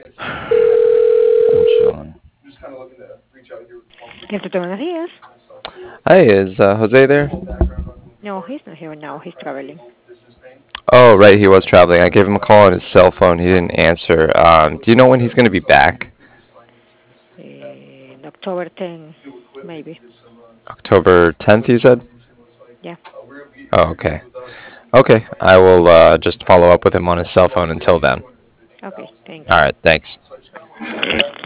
I'm chilling. Entonces, buenos días. Hi, is Jose there? No, he's not here now. He's traveling. Oh, right, he was traveling. I gave him a call on his cell phone. He didn't answer. Do you know when he's going to be back? October 10, maybe. October 10th, you said? Yeah. Oh, okay. Okay, I will just follow up with him on his cell phone until then. Okay, thank All you. right, thanks.